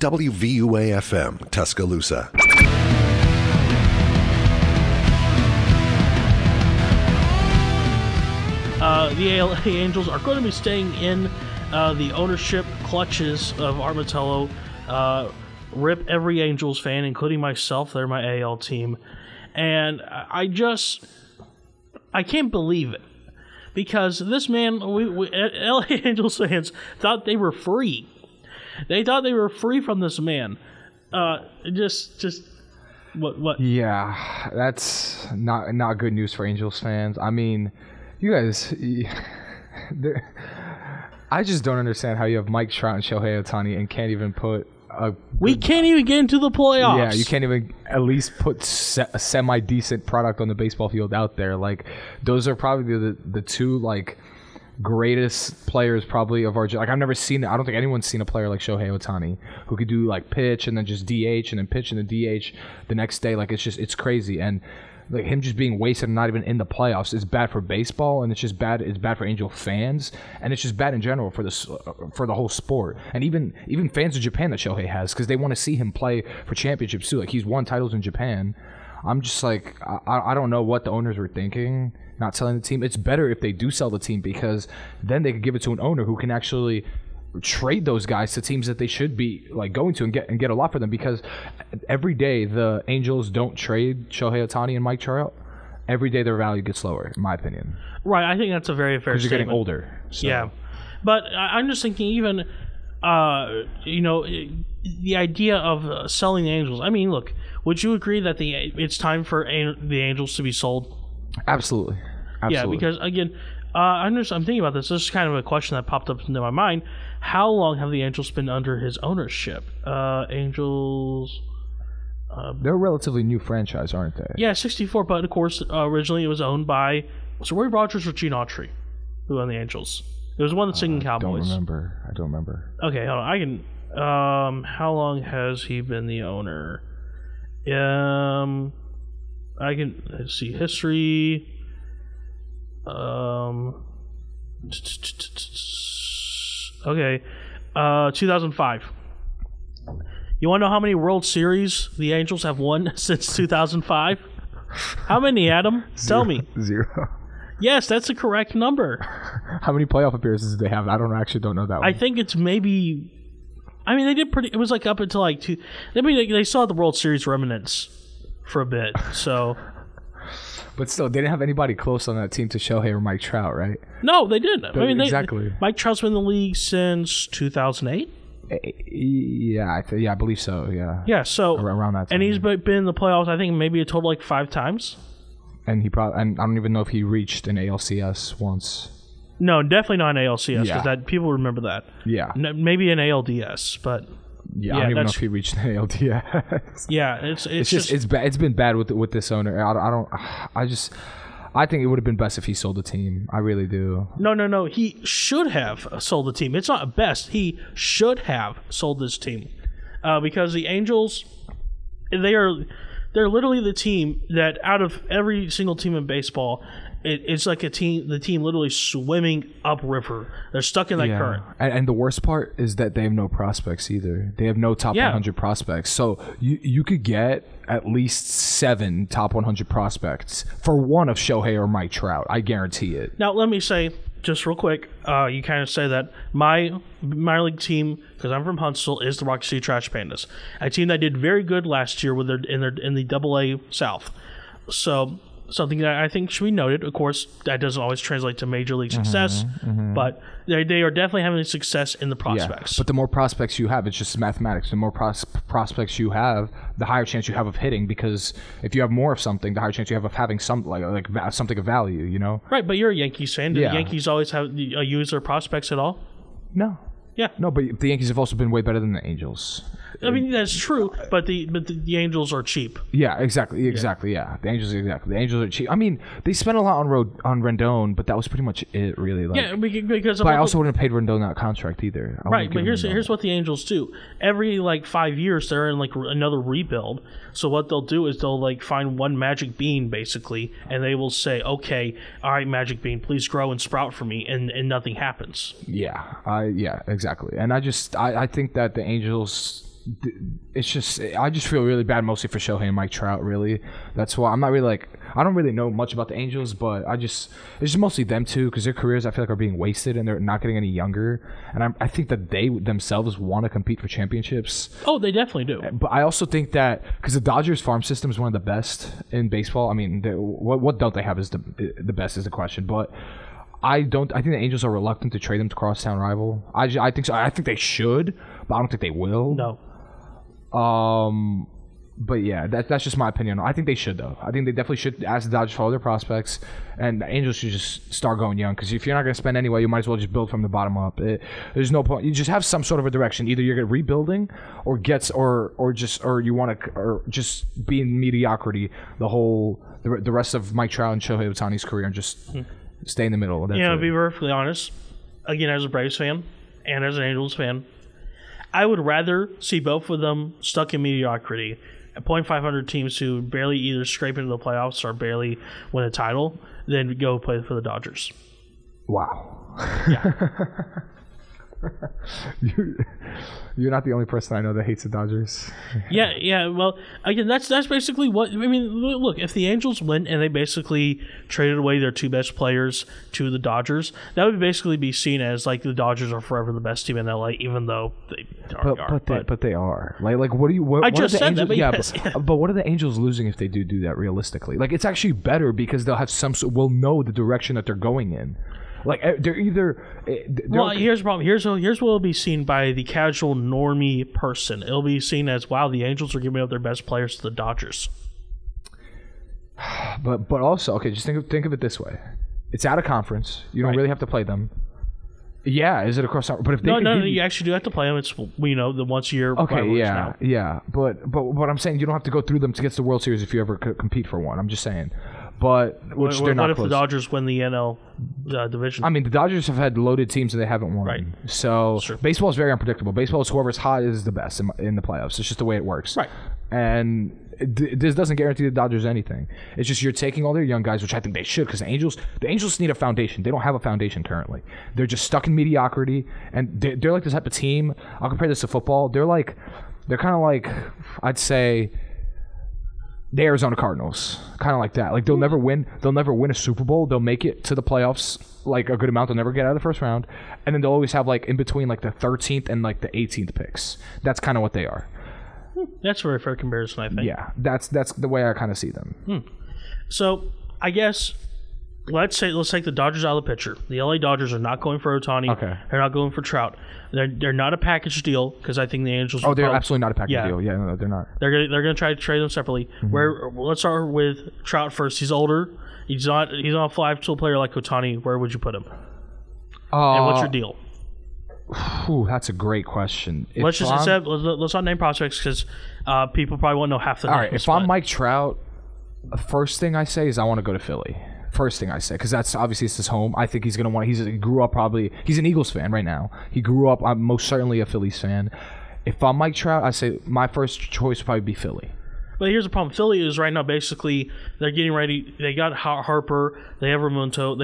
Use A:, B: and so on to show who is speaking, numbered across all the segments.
A: WVUA-FM, Tuscaloosa.
B: The LA Angels are going to be staying in the ownership clutches of Art Metello. Rip every Angels fan, including myself. They're my AL team. And I can't believe it. Because this man, LA Angels fans thought they were free. They thought they were free from this man. What?
C: Yeah, that's not good news for Angels fans. I mean, you guys, I just don't understand how you have Mike Trout and Shohei Ohtani and can't even put
B: we can't even get into the playoffs.
C: Yeah, you can't even at least put a semi-decent product on the baseball field out there. Like, those are probably the two, like, greatest players probably of our... Like, I've never seen... I don't think anyone's seen a player like Shohei Ohtani who could do, like, pitch and then just DH and then pitch and then DH the next day. Like, it's crazy. And... like him just being wasted and not even in the playoffs is bad for baseball, and it's just bad. It's bad for Angel fans, and it's just bad in general for the whole sport. And even fans of Japan that Shohei has, because they want to see him play for championships too. Like, he's won titles in Japan. I'm just like, I don't know what the owners were thinking, not selling the team. It's better if they do sell the team, because then they could give it to an owner who can actually trade those guys to teams that they should be like going to and get a lot for them, because every day the Angels don't trade Shohei Ohtani and Mike Trout, every day their value gets lower, in my opinion.
B: Right, I think that's a very fair statement.
C: Because you're getting older. So.
B: Yeah, but I'm just thinking even, the idea of selling the Angels. I mean, look, would you agree that it's time for the Angels to be sold?
C: Absolutely.
B: Yeah, because again, I'm thinking about this. This is kind of a question that popped up into my mind. How long have the Angels been under his ownership? Angels...
C: they're a relatively new franchise, aren't they?
B: Yeah, 64, but of course, originally it was owned by... Was it Roy Rogers or Gene Autry who owned the Angels? It was one of the singing Cowboys.
C: I don't remember.
B: Okay, hold on. I can... how long has he been the owner? I can... Let's see. History... Okay, 2005. You want to know how many World Series the Angels have won since 2005? How many, Adam? Tell me.
C: 0.
B: Yes, that's the correct number.
C: How many playoff appearances did they have? I actually don't know that one.
B: I think it's maybe... I mean, they did pretty... It was like up until like two... I mean, they saw the World Series remnants for a bit, so...
C: But still, they didn't have anybody close on that team to Shohei or Mike Trout, right?
B: No, they didn't. I mean,
C: exactly.
B: Mike Trout's been in the league since 2008.
C: Yeah, I believe so. Yeah.
B: Yeah. So
C: around that time,
B: and he's been in the playoffs. I think maybe a total like 5 times.
C: And I don't even know if he reached an ALCS once.
B: No, definitely not an ALCS, because people remember that.
C: Yeah.
B: Maybe an ALDS, but.
C: Yeah, I don't even know if he reached an ALDS.
B: Yeah, it's just
C: it's bad. It's been bad with this owner. I think it would have been best if he sold the team. I really do.
B: No. He should have sold the team. It's not best. He should have sold this team, because the Angels, they're literally the team that out of every single team in baseball. It's like the team literally swimming upriver. They're stuck in that current.
C: And the worst part is that they have no prospects either. They have no top 100 prospects. So you could get at least 7 top 100 prospects for one of Shohei or Mike Trout. I guarantee it.
B: Now, let me say, just real quick, you kind of say that my minor league team, because I'm from Huntsville, is the Rocky City Trash Pandas, a team that did very good last year with in the AA South. So... something that I think should be noted. Of course, that doesn't always translate to major league success, but they are definitely having success in the prospects.
C: Yeah, but the more prospects you have, it's just mathematics. The more prospects you have, the higher chance you have of hitting, because if you have more of something, the higher chance you have of having some like something of value, you know?
B: Right, but you're a Yankees fan. Do the Yankees always have use their prospects at all?
C: No.
B: Yeah.
C: No, but the Yankees have also been way better than the Angels.
B: I mean, that's true, but the Angels are cheap.
C: Yeah, exactly. Yeah, the Angels are cheap. I mean, they spent a lot on Rendon, but that was pretty much it, really. Like,
B: yeah, because.
C: But I also wouldn't have paid Rendon that contract either.
B: Right, but here's what the Angels do. Every 5 years, they're in another rebuild. So what they'll do is they'll find one magic bean basically, and they will say, "Okay, all right, magic bean, please grow and sprout for me," and nothing happens.
C: Yeah, exactly. And I think that the Angels it's just I just feel really bad mostly for Shohei and Mike Trout. Really, that's why I'm not really like I don't really know much about the Angels, but it's just mostly them two because their careers I feel like are being wasted and they're not getting any younger. And I think that they themselves want to compete for championships.
B: Oh, they definitely do.
C: But I also think that because the Dodgers farm system is one of the best in baseball. I mean, what don't they have is the best is the question, but. I think the Angels are reluctant to trade them to crosstown rival. I think so. I think they should, but I don't think they will.
B: No.
C: But yeah, that's just my opinion. I think they should though. I think they definitely should ask the Dodgers for all their prospects, and the Angels should just start going young. Because if you're not going to spend anyway, you might as well just build from the bottom up. There's no point. You just have some sort of a direction. Either you're rebuilding, or you want to just be in mediocrity the rest of Mike Trout and Shohei Ohtani's career and just. Stay in the middle.
B: To be perfectly honest, again, as a Braves fan and as an Angels fan, I would rather see both of them stuck in mediocrity, at .500 teams who barely either scrape into the playoffs or barely win a title, than go play for the Dodgers.
C: Wow.
B: Yeah.
C: You're not the only person I know that hates the Dodgers.
B: Yeah. Well, again, that's basically what I mean. Look, if the Angels win and they basically traded away their two best players to the Dodgers, that would basically be seen as like the Dodgers are forever the best team in LA, even though they are.
C: But they are. Like what do you? What,
B: I
C: what
B: just
C: are the
B: said
C: Angels,
B: that.
C: Yeah, but what are the Angels losing if they do that realistically? Like it's actually better because they'll have we'll know the direction that they're going in. Like they're either.
B: Here's the problem. Here's what will be seen by the casual normie person. It'll be seen as wow, the Angels are giving up their best players to the Dodgers.
C: But also, okay, just think of it this way: it's out of conference. You don't really have to play them. Yeah, is it across? But if they
B: you actually do have to play them. It's the once a year.
C: Okay, yeah. But what I'm saying, you don't have to go through them to get to the World Series if you ever compete for one. I'm just saying. But they're not
B: what if
C: close.
B: the Dodgers win the NL division?
C: I mean, the Dodgers have had loaded teams and they haven't won.
B: Right.
C: So baseball is very unpredictable. Baseball is whoever's hot is the best in the playoffs. It's just the way it works.
B: Right.
C: And this doesn't guarantee the Dodgers anything. It's just you're taking all their young guys, which I think they should, because the Angels need a foundation. They don't have a foundation currently. They're just stuck in mediocrity, and they're like the type of team. I'll compare this to football. They're kind of like I'd say. The Arizona Cardinals, kind of like that. Like they'll never win a Super Bowl. They'll make it to the playoffs like a good amount. They'll never get out of the first round, and then they'll always have like in between like the 13th and like the 18th picks. That's kind of what they are.
B: That's a very fair comparison, I think.
C: Yeah, that's the way I kind of see them.
B: So I guess let's take the Dodgers out of the picture. The LA Dodgers are not going for Ohtani.
C: Okay.
B: They're not going for Trout. They're not a package deal because I think the Angels.
C: Oh, they're absolutely not a package deal. Yeah, no, they're not.
B: They're gonna try to trade them separately. Let's start with Trout first. He's older. He's not a fly-tool player like Ohtani. Where would you put him? And what's your deal?
C: That's a great question.
B: Let's not name prospects because people probably won't know half the names.
C: All right, if I'm Mike Trout, the first thing I say is I want to go to Philly. First thing I say, because that's obviously it's his home. I think he's going to want. He grew up probably. He's an Eagles fan right now. He grew up. I'm most certainly a Phillies fan. If I'm Mike Trout, I say my first choice would probably be Philly.
B: But here's the problem. Philly is right now basically they're getting ready. They got Harper. They have Remonto.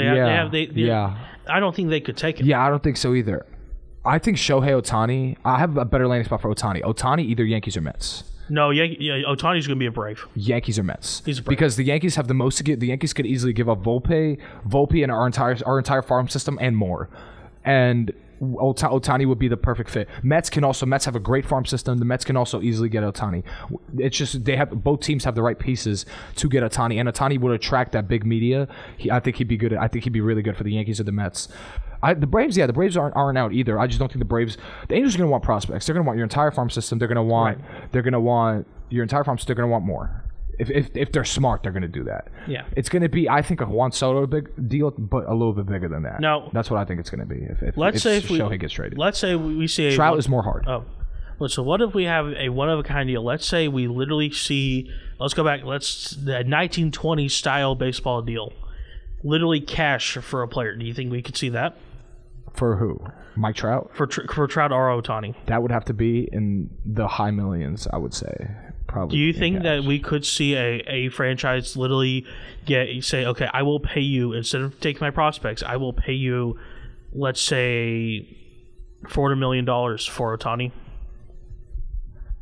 B: I don't think they could take it.
C: Yeah, I don't think so either. I think Shohei Ohtani. I have a better landing spot for Ohtani. Ohtani, either Yankees or Mets.
B: No, Ohtani's going to be a Brave.
C: Yankees or Mets.
B: He's a Brave.
C: Because the Yankees have the most to give. The Yankees could easily give up Volpe and our entire farm system and more. And Ohtani would be the perfect fit. Mets have a great farm system. The Mets can also easily get Ohtani. It's just both teams have the right pieces to get Ohtani, and Ohtani would attract that big media. I think he'd be good. I think he'd be really good for the Yankees or the Mets. The Braves aren't out either. I just don't think the Angels are going to want prospects. They're going to want your entire farm system. They're going to want your entire farm system. They're going to want more. If they're smart, they're going to do that.
B: Yeah.
C: It's going to be, I think, a Juan Soto big deal, but a little bit bigger than that.
B: No.
C: That's what I think it's going to be if Shohei gets traded.
B: Let's say we see
C: Trout is more hard.
B: Oh. Well, so what if we have a one-of-a-kind deal? Let's say we literally see, let's go back, the 1920s style baseball deal. Literally cash for a player. Do you think we could see that?
C: For who? Mike Trout?
B: For Trout or Ohtani.
C: That would have to be in the high millions, I would say. Probably.
B: Do you think that we could see a franchise literally say, okay, I will pay you, instead of taking my prospects, I will pay you, let's say, $400 million for Ohtani?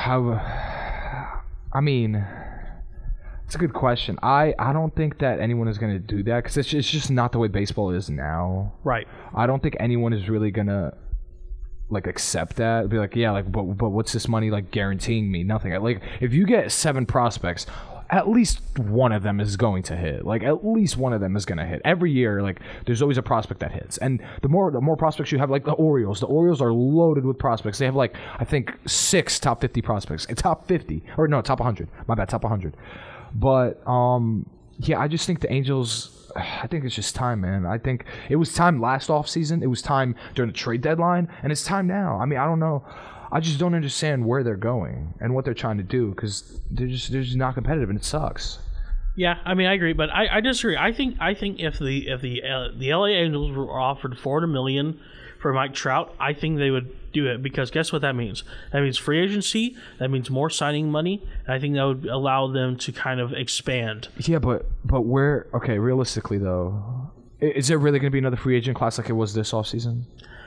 C: I mean, it's a good question. I don't think that anyone is going to do that because it's just not the way baseball is now.
B: Right.
C: I don't think anyone is really going to like accept that. Be like, yeah, like, but what's this money like guaranteeing me? Nothing. Like, if you get 7 prospects, at least one of them is going to hit. Like, at least one of them is going to hit. Every year, like, there's always a prospect that hits. And the more prospects you have, like the Orioles are loaded with prospects. They have, like, I think 6 top 50 prospects. Top 50. Or no, top 100. My bad, top 100. But, yeah, I just think the Angels, I think it's just time, man. I think it was time last offseason. It was time during the trade deadline. And it's time now. I mean, I don't know. I just don't understand where they're going and what they're trying to do because they're just not competitive and it sucks.
B: Yeah, I mean, I agree, but I disagree. I think if the LA Angels were offered $400 million for Mike Trout, I think they would do it because guess what that means? That means free agency. That means more signing money. And I think that would allow them to kind of expand.
C: Yeah, but where? Okay, realistically though, is there really going to be another free agent class like it was this offseason?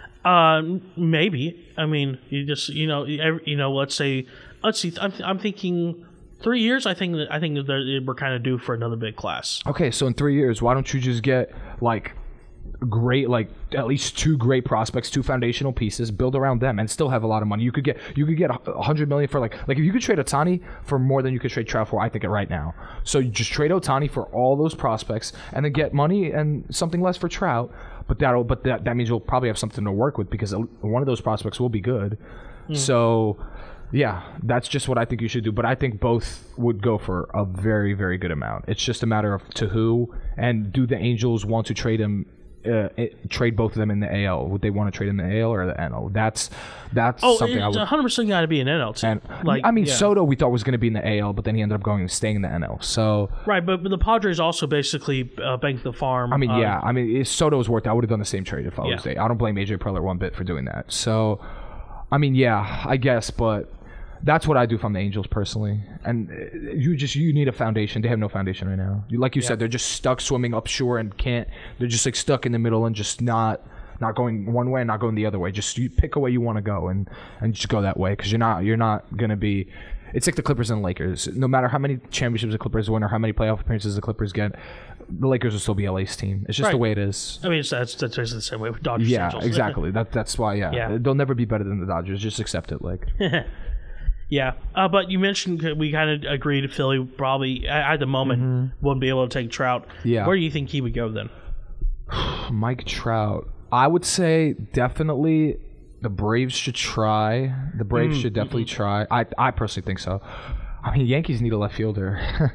B: Maybe. I mean, let's see. I'm thinking 3 years. I think that we're kind of due for another big class.
C: Okay, so in 3 years, why don't you just get like great, like at least 2 great prospects, 2 foundational pieces, build around them, and still have a lot of money. You could get $100 million for like if you could trade Ohtani for more than you could trade Trout for, I think right now. So you just trade Ohtani for all those prospects, and then get money and something less for Trout. But that means you'll probably have something to work with because one of those prospects will be good. So, yeah, that's just what I think you should do. But I think both would go for a very, very good amount. It's just a matter of to who, and do the Angels want to trade him? Trade both of them in the AL? Would they want to trade in the AL or the NL? That's something I would.
B: 100% got to be an NL team.
C: And, I mean, Soto we thought was going to be in the AL, but then he ended up staying in the NL. So
B: right, but the Padres also basically banked the farm.
C: I mean, if Soto was worth it, I would have done the same trade if I was there. I don't blame AJ Preller one bit for doing that. So, I mean, yeah, I guess, but that's what I do from the Angels personally. And you need a foundation. They have no foundation right now. Like you said, they're just stuck swimming upshore and can't. They're just like stuck in the middle and just not going one way and not going the other way. Just you pick a way you want to go and just go that way because you're not gonna be. It's like the Clippers and Lakers. No matter how many championships the Clippers win or how many playoff appearances the Clippers get, the Lakers will still be LA's team. It's just the way it is.
B: I mean, that's basically the same way with Dodgers.
C: Yeah,
B: Angels.
C: Exactly. That's why. Yeah, they'll never be better than the Dodgers. Just accept it. Like.
B: Yeah, but you mentioned we kind of agreed Philly probably at the moment wouldn't be able to take Trout.
C: Yeah.
B: Where do you think he would go then?
C: Mike Trout. I would say definitely the Braves should try. The Braves should definitely try. I personally think so. I mean, Yankees need a left fielder.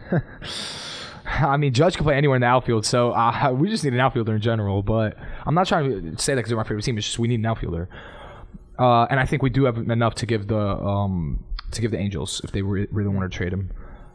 C: I mean, Judge can play anywhere in the outfield, so we just need an outfielder in general. But I'm not trying to say that because they're my favorite team. It's just we need an outfielder. And I think we do have enough to give the Angels if they really want to trade him.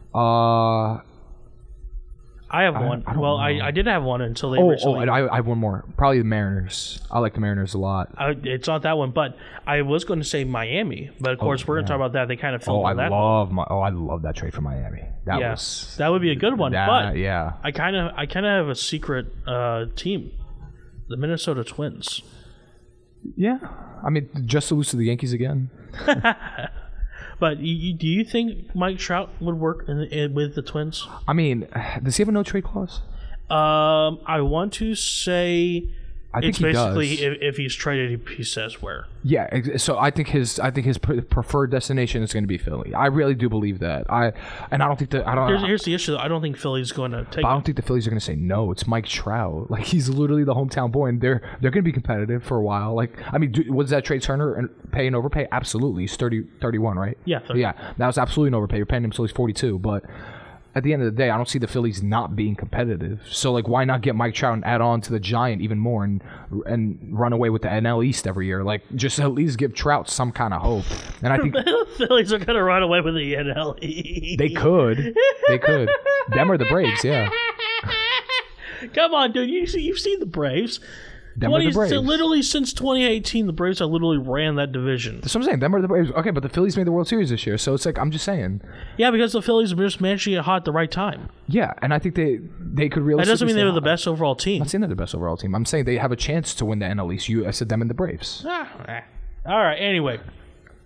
B: I have one. I did have one until they
C: recently. I have one more. Probably the Mariners. I like the Mariners a lot.
B: It's not that one, but I was going to say Miami. But of course, we're going to talk about that. They kind of fell on that.
C: I love that trade for Miami. That
B: would be a good one. But
C: yeah,
B: I kind of have a secret team, the Minnesota Twins.
C: Yeah, I mean, just to lose to the Yankees again.
B: But do you think Mike Trout would work with the Twins?
C: I mean, does he have a no-trade clause?
B: I want to say
C: I think he
B: basically
C: does.
B: If he's traded, he says where.
C: Yeah, so I think his preferred destination is going to be Philly. I really do believe that. Here's
B: the issue. I don't think Philly's going to take.
C: I don't think the Phillies are going to say no. It's Mike Trout. Like he's literally the hometown boy, and they're going to be competitive for a while. Like I mean, was that Trey Turner and pay and overpay? Absolutely. He's 31, right?
B: Yeah. 30.
C: Yeah, that was absolutely an overpay. You're paying him until he's 42, but. At the end of the day, I don't see the Phillies not being competitive. So, like, why not get Mike Trout and add on to the Giant even more and run away with the NL East every year? Like, just at least give Trout some kind of hope. And I think
B: the Phillies are going to run away with the NL East.
C: They could. Them or the Braves, yeah.
B: Come on, dude. You've seen the Braves.
C: Them or the Braves.
B: Literally since 2018, the Braves have literally ran that division.
C: That's what I'm saying. Them or the Braves. Okay, but the Phillies made the World Series this year, so it's like I'm just saying.
B: Yeah, because the Phillies just managed to get hot at the right time.
C: Yeah, and I think they could realistically.
B: That doesn't mean they were the best overall team.
C: I'm not saying they're the best overall team. I'm saying they have a chance to win the NL East. I said them and the Braves.
B: All right. Anyway,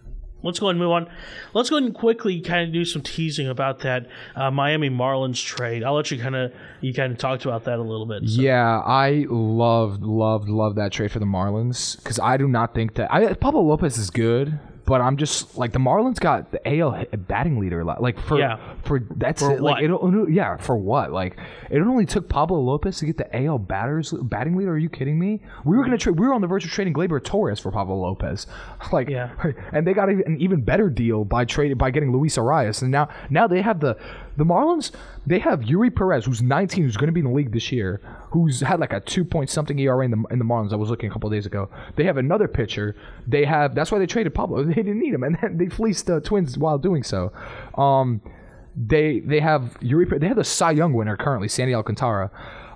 B: let's go ahead and move on. Let's go ahead and quickly kind of do some teasing about that Miami Marlins trade. I'll let you kind of talked about that a little bit. So.
C: Yeah, I loved that trade for the Marlins because I do not think that Pablo Lopez is good. But I'm just like the Marlins got the AL batting leader like for that's
B: for
C: it.
B: What?
C: Like for what? Like it only took Pablo Lopez to get the AL batting leader. Are you kidding me? We were on the verge of trading Gleyber Torres for Pablo Lopez, and they got an even better deal by getting Luis Arias, and now they have the Marlins. They have Yuri Perez, who's 19, who's going to be in the league this year, who's had like a 2-point-something ERA in the Marlins. I was looking a couple of days ago. They have another pitcher. That's why they traded Pablo. They didn't need him, and then they fleeced the Twins while doing so. They have Yuri. They have the Cy Young winner currently, Sandy Alcantara.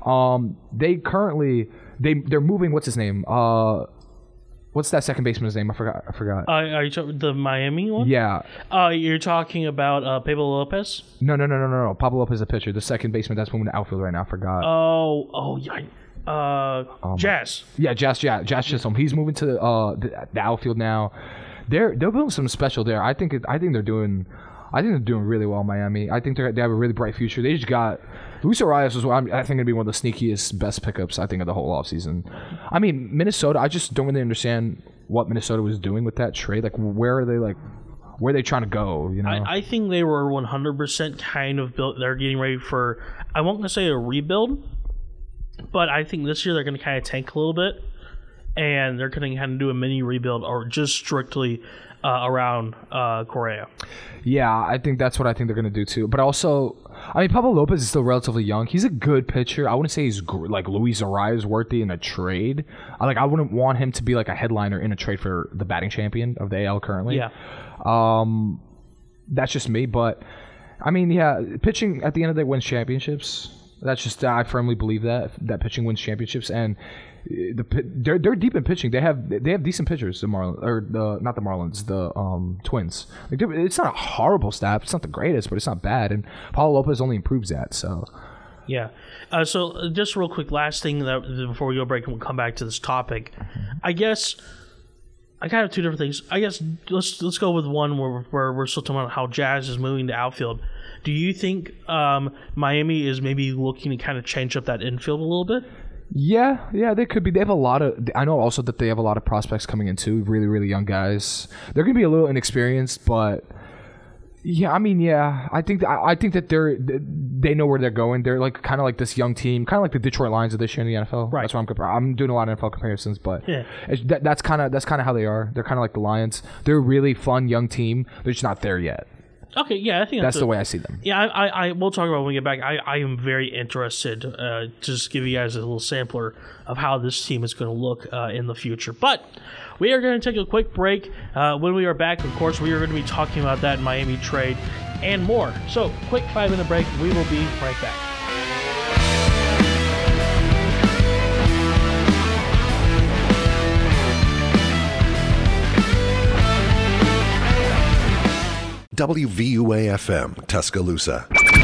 C: They're moving. What's his name? What's that second baseman's name? I forgot.
B: Are you talking the Miami one?
C: Yeah.
B: You're talking about Pablo Lopez?
C: No. Pablo Lopez is a pitcher. The second baseman that's moving to outfield right now. I forgot.
B: Jazz.
C: Yeah, Jazz Chisholm. He's moving to the outfield now. They're building something special there. I think they're doing really well in Miami. I think they have a really bright future. They just got Luis Arias was I think gonna be one of the sneakiest, best pickups I think of the whole offseason. I mean, Minnesota. I just don't really understand what Minnesota was doing with that trade. Like, where are they trying to go? You know,
B: I think they were 100% kind of built. They're getting ready for, I won't say a rebuild, but I think this year they're going to kind of tank a little bit, and they're going to kind of do a mini rebuild or just strictly around Correa.
C: Yeah, I think that's what I think they're going to do too. But also, I mean, Pablo Lopez is still relatively young. He's a good pitcher. I wouldn't say he's like Luis Arias worthy in a trade. I wouldn't want him to be like a headliner in a trade for the batting champion of the AL currently.
B: Yeah.
C: That's just me. But I mean, yeah, pitching at the end of the day wins championships. That's just, I firmly believe that pitching wins championships, and they're deep in pitching. They have decent pitchers. The Twins. Like, it's not a horrible stat. It's not the greatest, but it's not bad. And Pablo Lopez only improves that. So.
B: Yeah. So just real quick, last thing before we go break, and we'll come back to this topic. I guess I kind of have two different things. I guess let's go with one where we're still talking about how Jazz is moving to outfield. Do you think Miami is maybe looking to kind of change up that infield a little bit?
C: Yeah, they could be. They have a lot of. I know also that they have a lot of prospects coming in too. Really, really young guys. They're going to be a little inexperienced, but yeah, I mean, yeah. I think that they know where they're going. They're like kind of like this young team, kind of like the Detroit Lions of this year in the NFL.
B: Right.
C: That's what I'm comparing. I'm doing a lot of NFL comparisons, but
B: yeah.
C: That's kind of how they are. They're kind of like the Lions. They're a really fun young team. They're just not there yet.
B: Okay, yeah, I think
C: that's the way I see them.
B: Yeah, I we'll talk about when we get back. I am very interested to just give you guys a little sampler of how this team is going to look in the future. But we are going to take a quick break. When we are back, of course, we are going to be talking about that Miami trade and more. So, quick 5-minute break. We will be right back.
A: WVUA-FM, Tuscaloosa.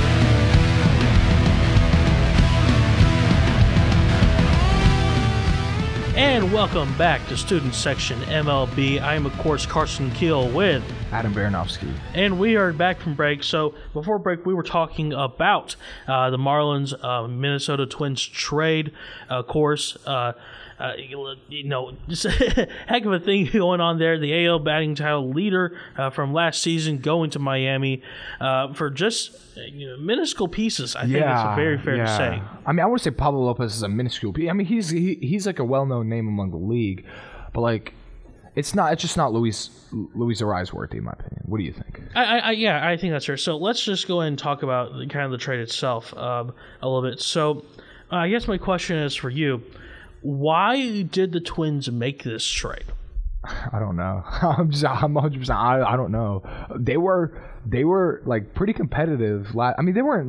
B: And welcome back to Student Section MLB. I am, of course, Carson Keel with
C: Adam Baranovsky.
B: And we are back from break. So before break, we were talking about the Marlins Minnesota Twins trade. Of course, just a heck of a thing going on there. The AL batting title leader from last season going to Miami for just minuscule pieces. I think it's very fair to say.
C: I mean, I wouldn't say Pablo Lopez is a minuscule piece. I mean, he's like a well-known name among the league, but like it's just not Luis Arias worthy, in my opinion. What do you think?
B: I think that's fair. So let's just go ahead and talk about kind of the trade itself a little bit. So I guess my question is for you. Why did the Twins make this trade?
C: I don't know. I'm 100%. I don't know. They were like pretty competitive. I mean, they weren't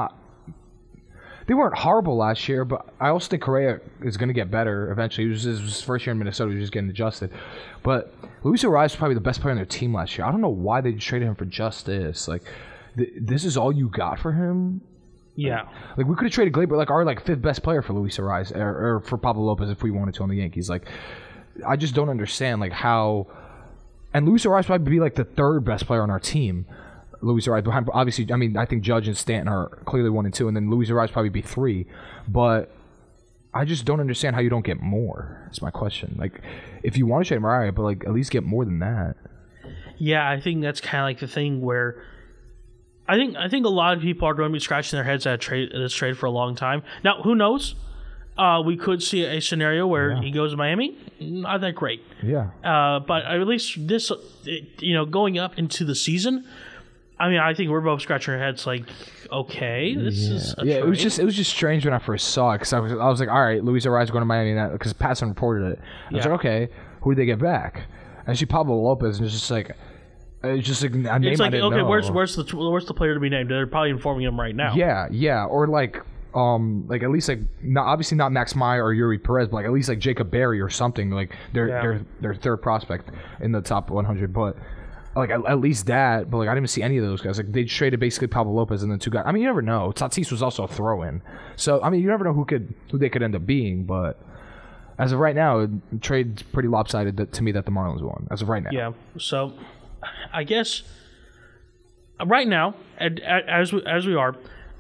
C: horrible last year, but I also think Correa is going to get better eventually. It was his first year in Minnesota. He was just getting adjusted. But Luis Arias was probably the best player on their team last year. I don't know why they traded him for just this. Like, this is all you got for him?
B: Yeah.
C: Like, we could have traded Gleyber, like, our fifth best player for Luis Arias, or for Pablo Lopez if we wanted to on the Yankees. Like, I just don't understand, like, how And Luis Arraez probably be like the third best player on our team. Luis Arraez behind, obviously. I mean, I think Judge and Stanton are clearly 1 and 2, and then Luis Arraez probably be 3. But I just don't understand how you don't get more. That's my question. Like, if you want to trade Mariah, but like at least get more than that.
B: Yeah, I think that's kind of like the thing where I think a lot of people are going to be scratching their heads at this trade for a long time. Now, who knows? We could see a scenario where he goes to Miami. Not that great.
C: Yeah.
B: But at least this, going up into the season, I mean, I think we're both scratching our heads like, okay, this is a trade.
C: It was just strange when I first saw it because I was like, all right, Luis Arraez going to Miami because Passan reported it. I was like, okay, who did they get back? And she Pablo Lopez, and it's just like a name I didn't know.
B: Where's the player to be named? They're probably informing him right now.
C: Yeah, or like at least like obviously not Max Meyer or Yuri Perez, but like at least like Jacob Berry or something, like their third prospect in the top 100, but like at least that. But like I didn't even see any of those guys. Like they traded basically Pablo Lopez and then 2 guys. I mean, you never know. Tatis was also a throw-in, so I mean you never know who they could end up being. But as of right now, trade's pretty lopsided to me that the Marlins won. As of right now,
B: yeah. So I guess right now, as we are.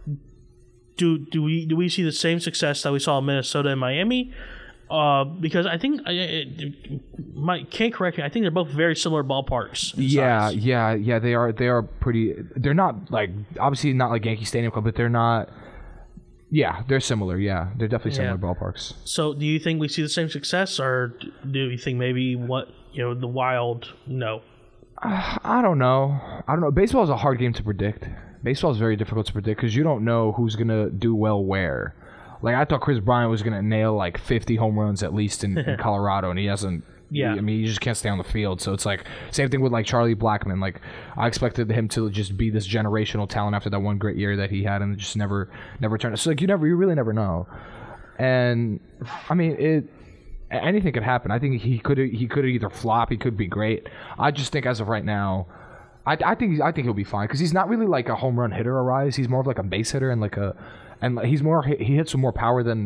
B: Do we see the same success that we saw in Minnesota and Miami? Because I think can't correct me. I think they're both very similar ballparks.
C: Yeah. They are pretty. They're not like obviously not like Yankee Stadium Club, but they're not. Yeah, they're similar. Yeah, they're definitely similar ballparks.
B: So, do you think we see the same success, or do you think maybe the Wild? No.
C: I don't know. Baseball is a hard game to predict. Baseball is very difficult to predict because you don't know who's going to do well where. Like, I thought Chris Bryant was going to nail, like, 50 home runs at least in Colorado, and he hasn't. Yeah. I mean, he just can't stay on the field. So it's like, same thing with, like, Charlie Blackmon. Like, I expected him to just be this generational talent after that one great year that he had, and it just never turned. So, like, you really never know. And, I mean, anything could happen. I think he could either flop, he could be great. I just think as of right now, I think he'll be fine because he's not really like a home run hitter, Arraez. He's more of like a base hitter and he hits with more power than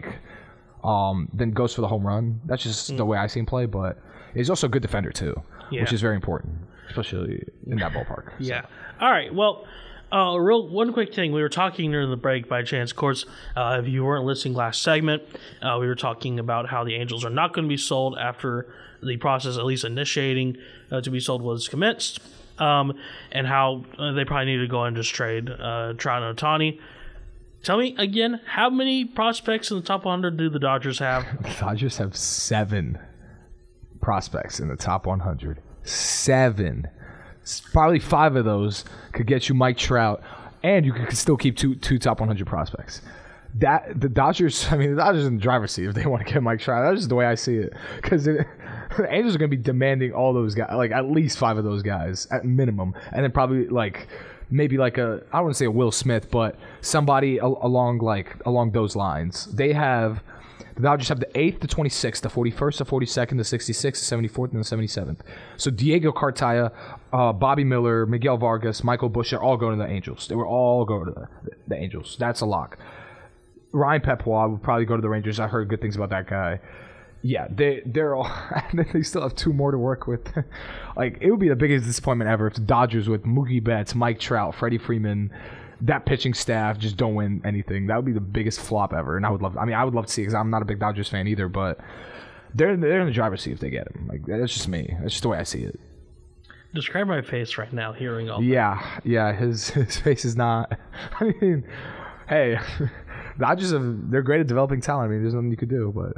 C: goes for the home run. That's just the way I see him play. But he's also a good defender too, which is very important, especially in that ballpark.
B: Yeah. All right. Well, one quick thing. We were talking during the break by chance. Of course, if you weren't listening last segment, we were talking about how the Angels are not going to be sold after the process, at least initiating to be sold, was commenced. And how they probably need to go and just trade Trout and Ohtani. Tell me again, how many prospects in the top 100 do the Dodgers have?
C: The Dodgers have 7 prospects in the top 100. 7. Probably 5 of those could get you Mike Trout, and you could still keep two top 100 prospects. The Dodgers in the driver's seat if they want to get Mike Trout. That's just the way I see it. Because the Angels are going to be demanding all those guys, like at least 5 of those guys at minimum, and then probably maybe I wouldn't say a Will Smith, but somebody along those lines. The Dodgers have the 8th, the 26th, the 41st, the 42nd, the 66th, the 74th, and the 77th. So Diego Cartaya, Bobby Miller, Miguel Vargas, Michael Busch are all going to the Angels. They were all going to the Angels. That's a lock. Ryan Pepois would probably go to the Rangers. I heard good things about that guy. Yeah, they're all. And they still have 2 more to work with. Like, it would be the biggest disappointment ever if the Dodgers with Mookie Betts, Mike Trout, Freddie Freeman, that pitching staff just don't win anything. That would be the biggest flop ever. And I would love to see it because I'm not a big Dodgers fan either. But they're in the driver's seat if they get him. Like, that's just me. That's just the way I see it.
B: Describe my face right now, hearing all.
C: Yeah. His face is not. I mean, hey. They're great at developing talent. I mean, there's nothing you could do, but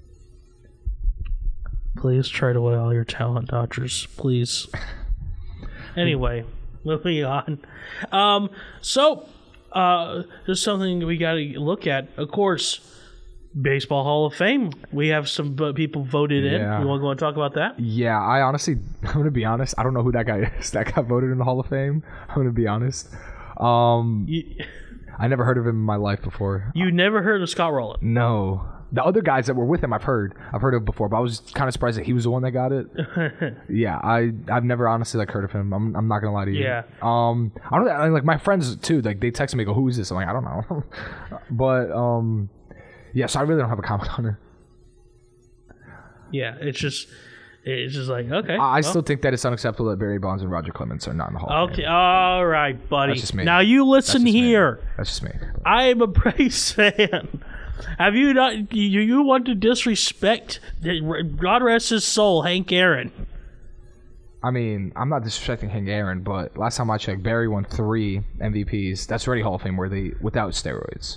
B: please trade away all your talent, Dodgers. Please. Anyway, moving on. So, there's something we got to look at. Of course, Baseball Hall of Fame. We have some people voted in. You want to talk about that?
C: Yeah, I'm going to be honest. I don't know who that guy is that got voted in the Hall of Fame. I'm going to be honest. I never heard of him in my life before.
B: You never heard of Scott Rowland?
C: No. The other guys that were with him, I've heard of before, but I was kind of surprised that he was the one that got it. Yeah, I've never honestly heard of him. I'm not gonna lie to you.
B: Yeah.
C: I don't like my friends too. Like they text me, go, "Who is this?" I'm like, I don't know. But yeah, so I really don't have a comment on it.
B: Yeah, it's just It's just like, okay.
C: I still think that it's unacceptable that Barry Bonds and Roger Clemens are not in the Hall of
B: Okay,
C: Fame.
B: all right, buddy.
C: That's just me.
B: Now you listen here.
C: That's just me.
B: I am a Braves fan. Have you not? You want to disrespect? God rest his soul, Hank Aaron.
C: I mean, I'm not disrespecting Hank Aaron, but last time I checked, Barry won 3 MVPs. That's already Hall of Fame worthy without steroids.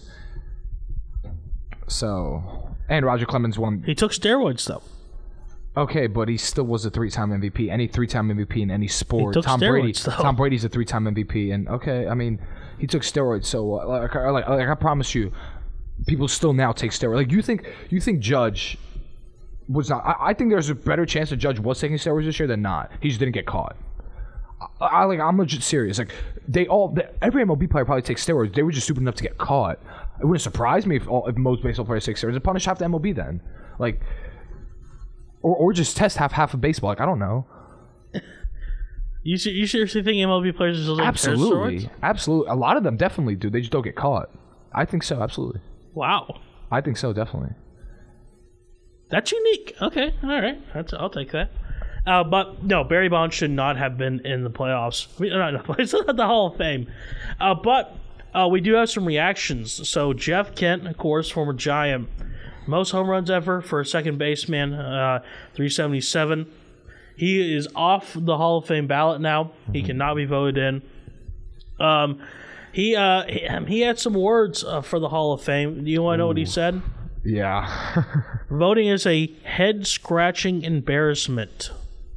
C: So, and Roger Clemens won.
B: He took steroids though.
C: Okay, but he still was a 3-time MVP. Any 3-time MVP in any sport.
B: He took steroids, though.
C: Tom Brady's a 3-time MVP, and okay, I mean, he took steroids. So, like I promise you, people still now take steroids. Like you think Judge was not? I think there's a better chance that Judge was taking steroids this year than not. He just didn't get caught. I'm legit serious. Like every MLB player probably takes steroids. They were just stupid enough to get caught. It wouldn't surprise me if most baseball players take steroids. And punish half the MLB then, like, or just test half of baseball. Like I don't know.
B: You seriously think MLB players are still taking steroids?
C: Absolutely. A lot of them definitely do. They just don't get caught. I think so. Absolutely.
B: Wow.
C: I think so. Definitely.
B: That's unique. Okay. All right. I'll take that. But no, Barry Bonds should not have been in the playoffs. It's not the Hall of Fame. But we do have some reactions. So Jeff Kent, of course, former Giant, most home runs ever for a second baseman, 377. He is off the Hall of Fame ballot now. He cannot be voted in. He had some words for the Hall of Fame. Do you want to know what he said?
C: Yeah.
B: Voting is a head-scratching embarrassment.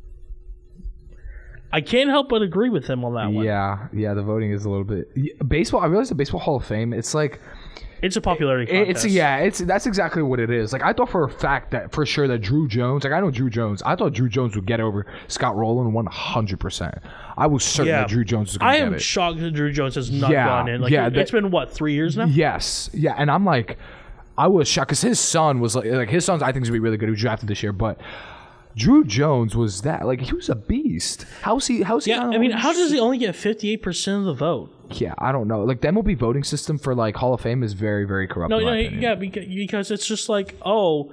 B: I can't help but agree with him on that one.
C: Yeah, the voting is a little bit baseball. I realize the Baseball Hall of Fame. It's like
B: it's a popularity contest.
C: That's exactly what it is. Like I thought for a fact that for sure that Drew Jones. Like I know Drew Jones. I thought Drew Jones would get over Scott Rowland 100%. I was certain that Drew Jones was going to get it.
B: I am shocked that Drew Jones has not gone in. Like it's been what 3 years now.
C: Yes, yeah, and I'm like, I was shocked because his son was like his son's I think is gonna be really good. Who drafted this year, but. Drew Jones was that like he was a beast. How's he?
B: Yeah, I mean, how does he only get 58% of the vote?
C: Yeah, I don't know. Like the MLB voting system for like Hall of Fame is very, very corrupt.
B: Because it's just like but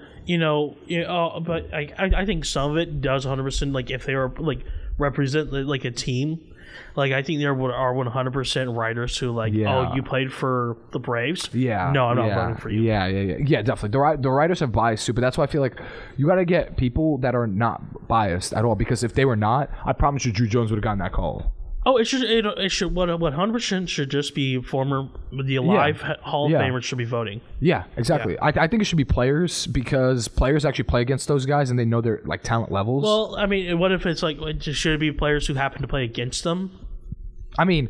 B: I think some of it does 100%. Like if they were like represent like a team. Like, I think there are 100% writers who, like, you played for the Braves?
C: Yeah.
B: No, I'm not voting for you.
C: Yeah, definitely. The writers have bias, too, but that's why I feel like you got to get people that are not biased at all, because if they were not, I promise you Drew Jones would have gotten that call.
B: Oh, it should 100% should just be the alive Hall of Famers should be voting.
C: Yeah, exactly. Yeah. I think it should be players because players actually play against those guys and they know their like talent levels.
B: Well, I mean, what if it's like should it be players who happen to play against them?
C: I mean,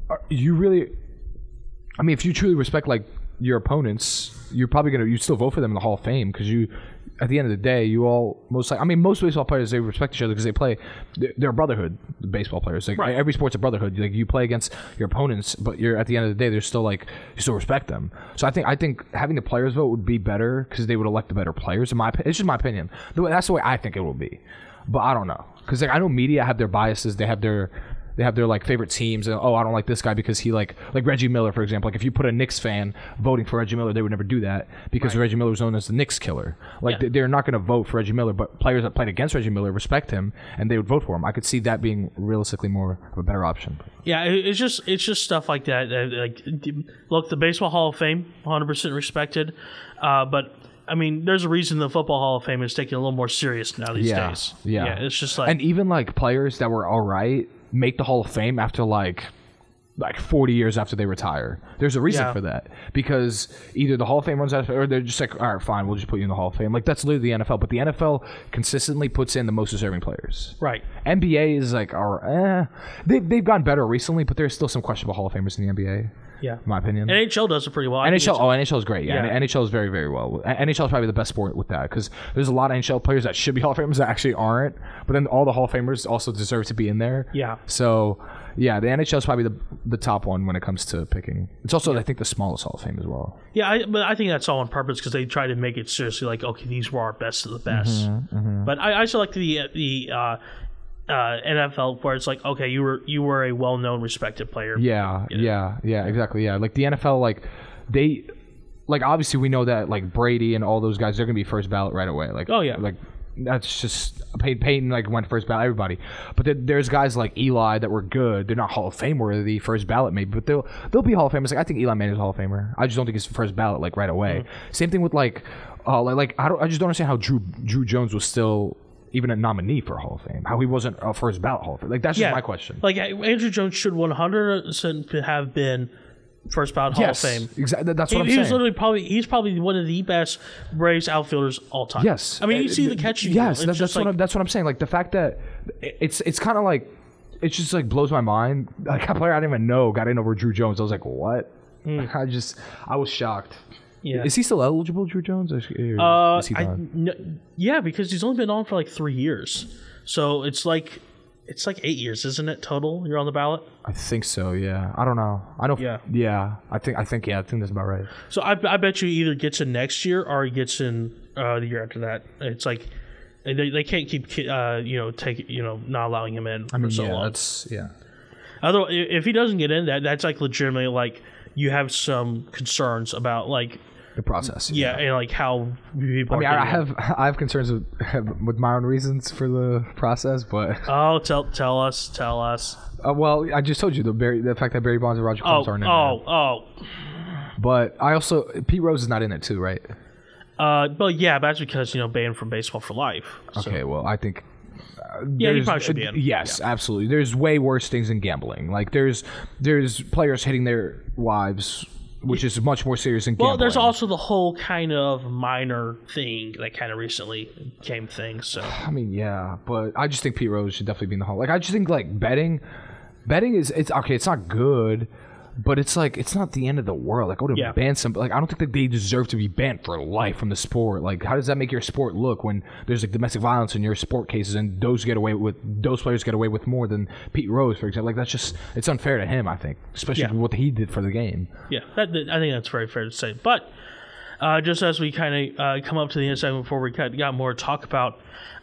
C: if you truly respect like your opponents, you're probably you still vote for them in the Hall of Fame because you. At the end of the day, most baseball players, they respect each other because they play. They're a brotherhood. Baseball players, like every sport's a brotherhood. Like you play against your opponents, but you're at the end of the day, they're still like you still respect them. So I think having the players vote would be better because they would elect the better players. It's just my opinion. That's the way I think it will be, but I don't know because like I know media have their biases. They have their like favorite teams and I don't like this guy because he like Reggie Miller, for example. Like if you put a Knicks fan voting for Reggie Miller, they would never do that because Reggie Miller is known as the Knicks killer. Like they're not going to vote for Reggie Miller, but players that played against Reggie Miller respect him and they would vote for him. I could see that being realistically more of a better option.
B: Yeah, it's just stuff like that. Like look, the Baseball Hall of Fame, 100% respected, but. I mean, there's a reason the Football Hall of Fame is taken a little more serious now these days. Yeah, it's just like...
C: And even, like, players that were all right make the Hall of Fame after, like 40 years after they retire. There's a reason for that. Because either the Hall of Fame runs out, or they're just like, all right, fine, we'll just put you in the Hall of Fame. Like, that's literally the NFL. But the NFL consistently puts in the most deserving players.
B: Right.
C: NBA is like, they've gotten better recently, but there's still some questionable Hall of Famers in the NBA.
B: Yeah,
C: in my opinion.
B: NHL does it pretty well.
C: NHL is great. Yeah, NHL is very, very well. NHL is probably the best sport with that because there's a lot of NHL players that should be Hall of Famers that actually aren't. But then all the Hall of Famers also deserve to be in there.
B: Yeah.
C: So yeah, the NHL is probably the top one when it comes to picking. It's also I think the smallest Hall of Fame as well.
B: Yeah, but I think that's all on purpose because they try to make it seriously like okay, these were our best of the best. But I still like the NFL where it's like okay you were a well-known respected player.
C: Yeah, exactly. Yeah, like the NFL, like they, like obviously we know that like Brady and all those guys they're gonna be first ballot right away. Like that's just Peyton like went first ballot, everybody. But there's guys like Eli that were good. They're not Hall of Fame worthy, first ballot maybe, but they'll be Hall of Famers. Like I think Eli Manning's a Hall of Famer. I just don't think it's first ballot like right away. Same thing with like I just don't understand how Drew Jones was still even a nominee for Hall of Fame. How he wasn't a first ballot Hall of Fame. Like that's just my question.
B: Like Andrew Jones should 100% have been first ballot Hall of Fame.
C: Exactly. That's what I'm saying.
B: He's literally he's probably one of the best Braves outfielders all time.
C: Yes.
B: I mean, you see the catching.
C: Yes, that's what I'm saying. Like the fact that it's kind of like it just like blows my mind. Like a player I didn't even know got in over Drew Jones. I was like, what? I was shocked.
B: Yeah.
C: Is he still eligible, Drew Jones? Or is he
B: yeah, because he's only been on for like 3 years. So it's like 8 years, isn't it, total? You're on the ballot?
C: I think so, yeah. I don't know. I know. Yeah. I think that's about right.
B: So I bet you he either gets in next year or he gets in the year after that. It's like they can't keep not allowing him in for so long. Otherwise, if he doesn't get in, that's like legitimately like you have some concerns about like
C: the process.
B: Yeah, and like how people.
C: I have concerns with my own reasons for the process, but
B: tell us.
C: Well, I just told you the fact that Barry Bonds and Roger Clemens aren't in there. But I also Pete Rose is not in it too, right?
B: But yeah, that's because banned from baseball for life. So.
C: Okay, well I think.
B: He probably should be in.
C: Yes, absolutely. There's way worse things than gambling. Like there's players hitting their wives, which is much more serious than gambling.
B: Well, there's also the whole kind of minor thing that kind of recently became things. So
C: I mean, yeah, but I just think Pete Rose should definitely be in the Hall. Like I just think like betting it's okay. It's not good. But it's like it's not the end of the world. Like, ban some. Like, I don't think that they deserve to be banned for life from the sport. Like, how does that make your sport look when there's like domestic violence in your sport cases and those players get away with more than Pete Rose, for example? Like, it's unfair to him. I think, especially what he did for the game.
B: Yeah, I think that's very fair to say. But just as we kind of come up to the end segment before we got more to talk about,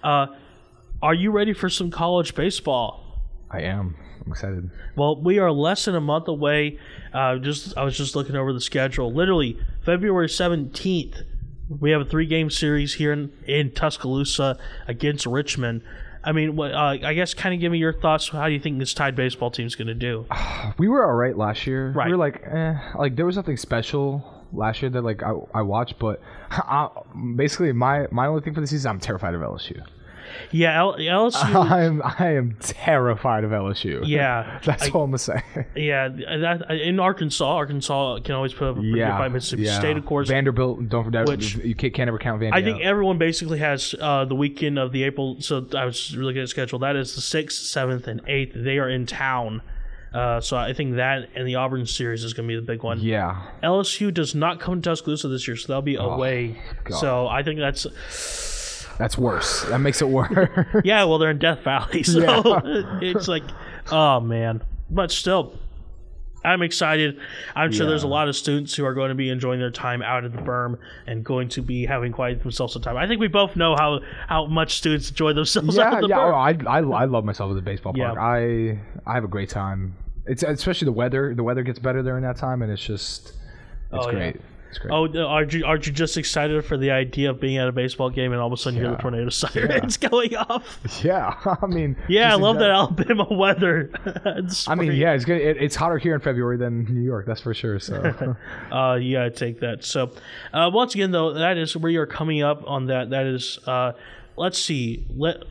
B: are you ready for some college baseball?
C: I am. I'm excited.
B: Well, we are less than a month away. I was just looking over the schedule. Literally, February 17th, we have a 3-game series here in Tuscaloosa against Richmond. I mean, I guess kind of give me your thoughts. How do you think this Tide baseball team is going to do?
C: We were all right last year.
B: Right.
C: We were like, like there was nothing special last year that like I watched, but basically my only thing for the season, I'm terrified of LSU.
B: Yeah, LSU.
C: I am terrified of LSU.
B: Yeah,
C: that's all I'm gonna say.
B: Yeah, in Arkansas can always put up a pretty good fight. Mississippi State, of course.
C: Vanderbilt, don't forget. You can't ever count Vanderbilt.
B: I think everyone basically has the weekend of the April. So I was looking at the schedule. That is the 6th, 7th, and 8th. They are in town. So I think that and the Auburn series is going to be the big one.
C: Yeah.
B: LSU does not come to Tuscaloosa this year, so they'll be away. God. So I think
C: that's worse. That makes it worse.
B: Yeah, well, they're in Death Valley, so it's like, oh, man. But still, I'm excited. I'm sure there's a lot of students who are going to be enjoying their time out at the berm and going to be having quite themselves some time. I think we both know how much students enjoy themselves out at the berm.
C: I love myself at the baseball park. I have a great time. It's especially the weather. The weather gets better during that time, and it's great.
B: Yeah. It's great. Oh, aren't you just excited for the idea of being at a baseball game and all of a sudden you hear the tornado sirens going off?
C: Yeah, I mean...
B: Yeah, I love that Alabama weather.
C: I mean, yeah, it's good. It's hotter here in February than New York, that's for sure. So,
B: you gotta take that. So, once again, though, that is where you're coming up on that. That is, let's see,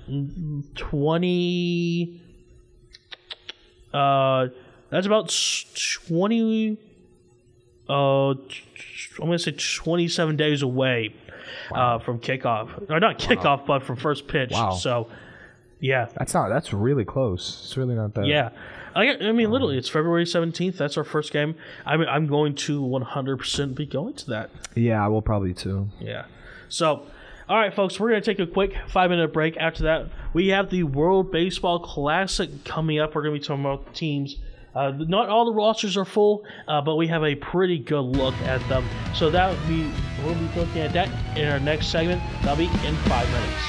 B: 20... that's about 20... I'm going to say 27 days away from kickoff. Or not kickoff, but from first pitch.
C: Wow.
B: So, yeah.
C: That's really close. It's really not that.
B: Yeah. I mean, literally, it's February 17th. That's our first game. I'm going to 100% be going to that.
C: Yeah, I will probably too.
B: Yeah. So, all right, folks, we're going to take a quick 5-minute break. After that, we have the World Baseball Classic coming up. We're going to be talking about the teams. Not all the rosters are full, but we have a pretty good look at them. So we'll be looking at that in our next segment. That'll be in 5 minutes.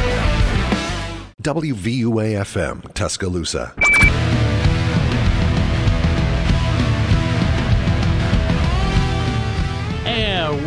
A: WVUA-FM, Tuscaloosa.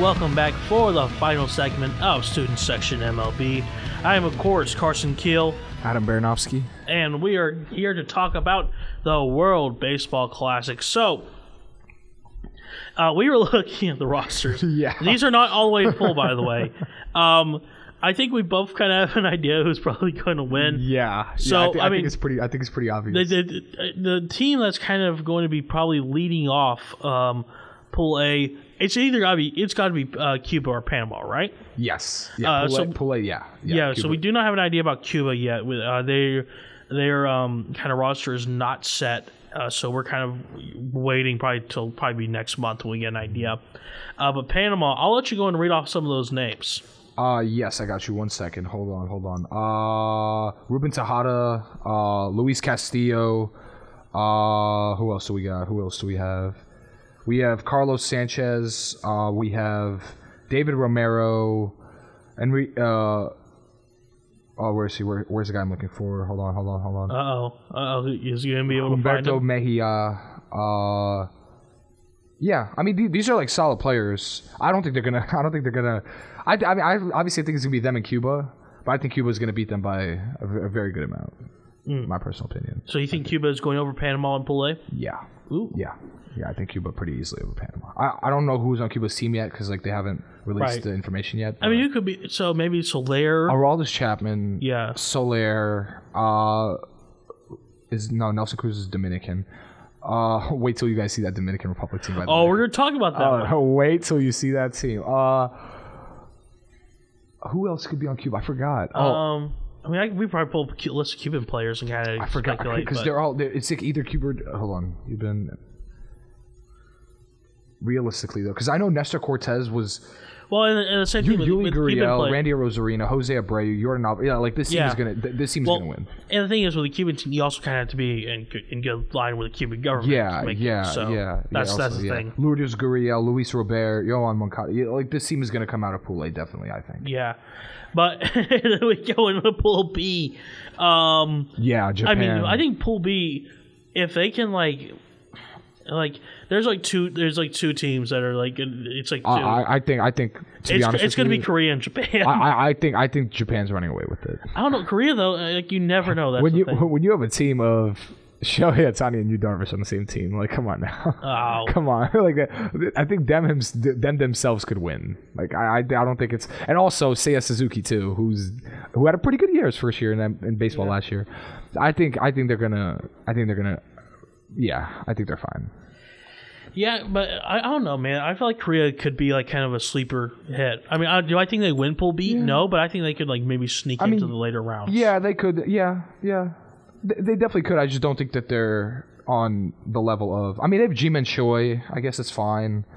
B: welcome back for the final segment of Student Section MLB. I am, of course, Carson Keel,
C: Adam Baranovsky,
B: and we are here to talk about the World Baseball Classic. So, we were looking at the rosters.
C: Yeah.
B: These are not all the way full, by the way. I think we both kind of have an idea who's probably going to win.
C: Yeah.
B: So
C: I think it's pretty obvious.
B: The team that's kind of going to be probably leading off Pool A. It's got to be Cuba or Panama, right?
C: Yes. Yeah. Pool A, yeah.
B: So we do not have an idea about Cuba yet. Their kind of roster is not set. So we're kind of waiting till probably next month when we get an idea. But Panama, I'll let you go and read off some of those names.
C: Yes, I got you. 1 second. Hold on. Ruben Tejada, Luis Castillo. Who else do we got? Who else do we have? We have Carlos Sanchez. We have David Romero, and we. Where is he? Where's the guy I'm looking for? Hold on.
B: Is he gonna be able to find him?
C: Humberto Mejia. Yeah, I mean these are like solid players. I don't think they're gonna. I obviously think it's gonna be them and Cuba, but I think Cuba is gonna beat them by a very good amount. My personal opinion.
B: So you think Cuba is going over Panama in Pool A?
C: Yeah.
B: Ooh.
C: Yeah, I think Cuba pretty easily over Panama. I don't know who's on Cuba's team yet because like they haven't released the information yet.
B: I mean, you could be maybe Soler.
C: Aroldis Chapman.
B: Yeah.
C: Soler. Nelson Cruz is Dominican. Wait till you guys see that Dominican Republic team. By the way.
B: We're gonna talk about that.
C: Wait till you see that team. Who else could be on Cuba? I forgot.
B: I mean, we probably pull a list of Cuban players and kind of
C: I forgot because they're all. It's like either Cuba. Hold on, you've been realistically though, because I know Nestor Cortez was.
B: Well, and the same thing with
C: Gurriel, Randy Rosarina, Jose Abreu, Jordan Alvarez. Yeah, like this team is gonna. This team's gonna win.
B: And the thing is, with the Cuban team, you also kind of have to be in good line with the Cuban government. That's the thing.
C: Lourdes Gurriel, Luis Robert, Yohan Moncada. Like this team is gonna come out of Pool A, definitely. I think.
B: Yeah, but then we go into Pool B.
C: Japan.
B: I mean, I think Pool B, if they can like there's two teams that are like it's like two.
C: I think to be honest,
B: it's going to be Korea and Japan.
C: I think Japan's running away with it.
B: I don't know Korea though. Like you never know. That's
C: when you have a team of Shohei Ohtani and Yu Darvish on the same team, like come on now, come on, like I think them themselves could win. Like I don't think it's, and also Seiya Suzuki too, who had a pretty good year his first year in baseball last year. I think they're gonna. Yeah, I think they're fine.
B: Yeah, but I don't know, man. I feel like Korea could be like kind of a sleeper hit. I mean, do I think they win Pool B? Yeah. No, but I think they could like maybe sneak into the later rounds.
C: Yeah, they could. Yeah. They definitely could. I just don't think that they're on the level of. I mean, they have Ji-Man Choi. I guess it's fine.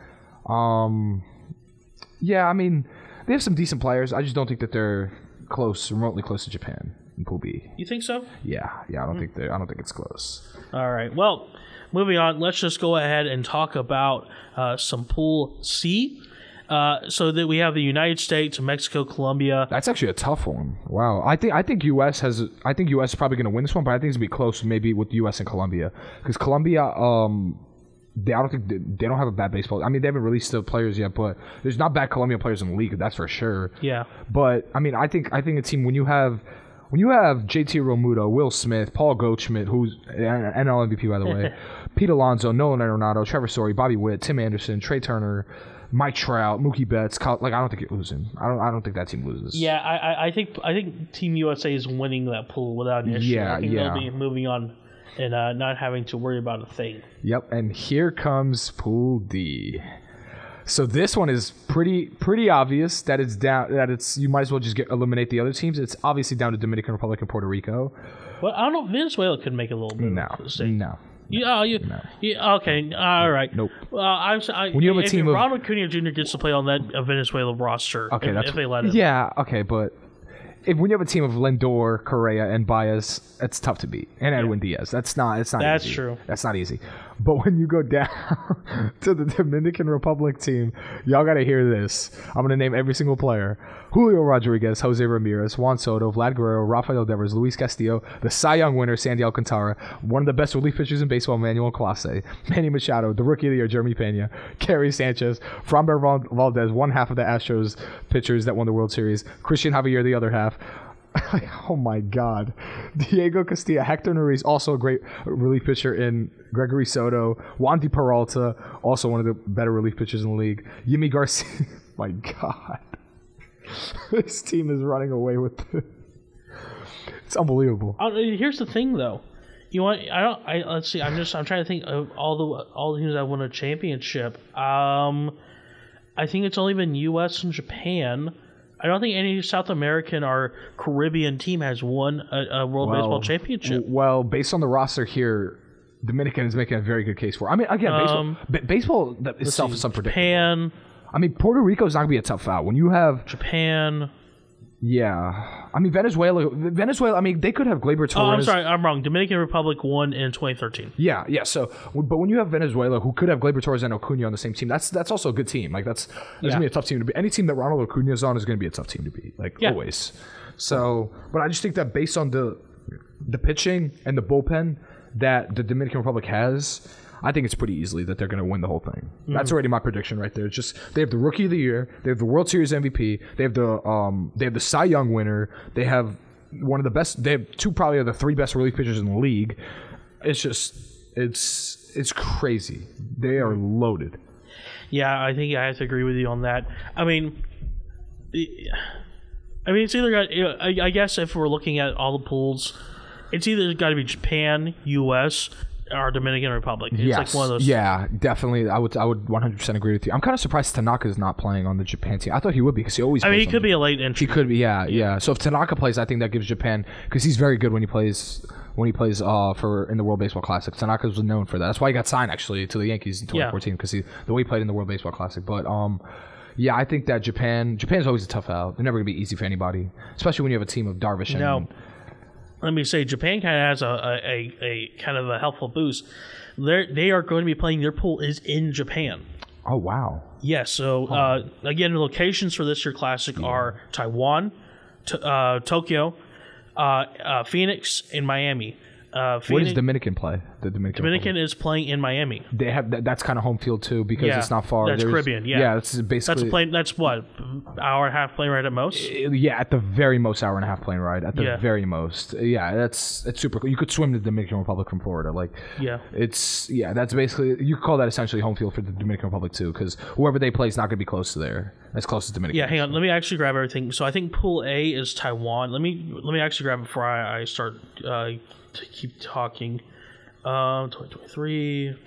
C: Yeah, I mean, they have some decent players. I just don't think that they're remotely close to Japan in Pool B.
B: You think so?
C: Yeah. I don't think it's close.
B: All right. Well, moving on. Let's just go ahead and talk about some Pool C. So that we have the United States, Mexico, Colombia.
C: That's actually a tough one. Wow. I think US is probably going to win this one, but I think it's going to be close maybe with US and Colombia, because Colombia they don't have a bad baseball. I mean, they haven't released the players yet, but there's not bad Colombian players in the league, that's for sure.
B: Yeah.
C: But I mean, I think a team when you have JT Realmuto, Will Smith, Paul Goldschmidt, who's NL MVP by the way, Pete Alonso, Nolan Arenado, Trevor Story, Bobby Witt, Tim Anderson, Trey Turner, Mike Trout, Mookie Betts. I don't think you're losing. I don't think that team loses.
B: Yeah, I think Team USA is winning that pool without an issue. I think they'll be moving on and not having to worry about a thing.
C: Yep, and here comes Pool D. So this one is pretty obvious that it's down. You might as well just eliminate the other teams. It's obviously down to Dominican Republic and Puerto Rico.
B: Well, I don't know. Venezuela could make a little bit.
C: No.
B: Okay, all right.
C: Nope.
B: When you have a team of Ronald Acuna Jr. gets to play on that Venezuela roster,
C: okay,
B: if they let him.
C: Yeah, okay, but when you have a team of Lindor, Correa, and Baez, it's tough to beat. And Edwin Diaz, it's not. That's
B: easy. True.
C: That's not easy. But when you go down to the Dominican Republic team, y'all got to hear this. I'm going to name every single player. Julio Rodriguez, Jose Ramirez, Juan Soto, Vlad Guerrero, Rafael Devers, Luis Castillo, the Cy Young winner, Sandy Alcantara, one of the best relief pitchers in baseball, Manuel Clase, Manny Machado, the Rookie of the Year, Jeremy Pena, Kerry Sanchez, Framber Valdez, one half of the Astros pitchers that won the World Series, Christian Javier, the other half. Oh my God. Diego Castilla, Hector Neris, also a great relief pitcher in Gregory Soto, Wandy Peralta, also one of the better relief pitchers in the league, Yimi Garcia. My God. This team is running away with it. It's unbelievable.
B: Here's the thing, though. You want? Let's see. I'm trying to think of all the teams that won a championship. I think it's only been U.S. and Japan. I don't think any South American or Caribbean team has won a World Baseball Championship.
C: Well, based on the roster here, Dominican is making a very good case for it. I mean, again, baseball itself is unpredictable.
B: Japan.
C: I mean, Puerto Rico is not going to be a tough out. When you have
B: Japan.
C: Yeah. I mean, Venezuela, I mean, they could have Gleyber Torres.
B: Oh, I'm sorry. I'm wrong. Dominican Republic won in 2013.
C: Yeah. So, but when you have Venezuela, who could have Gleyber Torres and Acuna on the same team, that's also a good team. Like, that's going to be a tough team to beat. Any team that Ronald Acuna is on is going to be a tough team to beat, always. So, but I just think that based on the pitching and the bullpen that the Dominican Republic has, I think it's pretty easily that they're going to win the whole thing. That's already my prediction right there. It's just they have the Rookie of the Year, they have the World Series MVP, they have the Cy Young winner, they have one of the best. They have two probably of the three best relief pitchers in the league. It's just it's crazy. They are loaded.
B: Yeah, I think I have to agree with you on that. I mean, it's either got. I guess if we're looking at all the pools, it's either got to be Japan, U.S. or Dominican Republic. It's like one of those.
C: Yeah, definitely. I would 100% agree with you. I'm kind of surprised Tanaka is not playing on the Japan team. I thought he would be because he always.
B: I mean, he could be a late entry.
C: He could be. Yeah. So if Tanaka plays, I think that gives Japan, because he's very good when he plays for in the World Baseball Classic. Tanaka was known for that. That's why he got signed actually to the Yankees in 2014 because the way he played in the World Baseball Classic. But yeah, I think that Japan's always a tough out. They're never gonna be easy for anybody, especially when you have a team of Darvish and.
B: No. Let me say, Japan kind of has a kind of a helpful boost. They are going to be playing. Their pool is in Japan.
C: Oh wow!
B: Yes. So again, the locations for this year Classic are Taiwan, Tokyo, Phoenix, and Miami.
C: Where does Dominican play? The
B: Dominican is playing in Miami.
C: They have that's kind of home field too because it's not far.
B: That's Caribbean. Yeah,
C: that's basically
B: that's what hour and a half plane ride at most.
C: Yeah, at the very most hour and a half plane ride. At the very most. Yeah, it's super cool. You could swim to the Dominican Republic from Florida. That's basically you could call that essentially home field for the Dominican Republic too because whoever they play is not going to be close to there. As close as Dominican.
B: Yeah, hang on. Let me actually grab everything. So I think Pool A is Taiwan. Let me actually grab it before I start. To keep talking. 2023.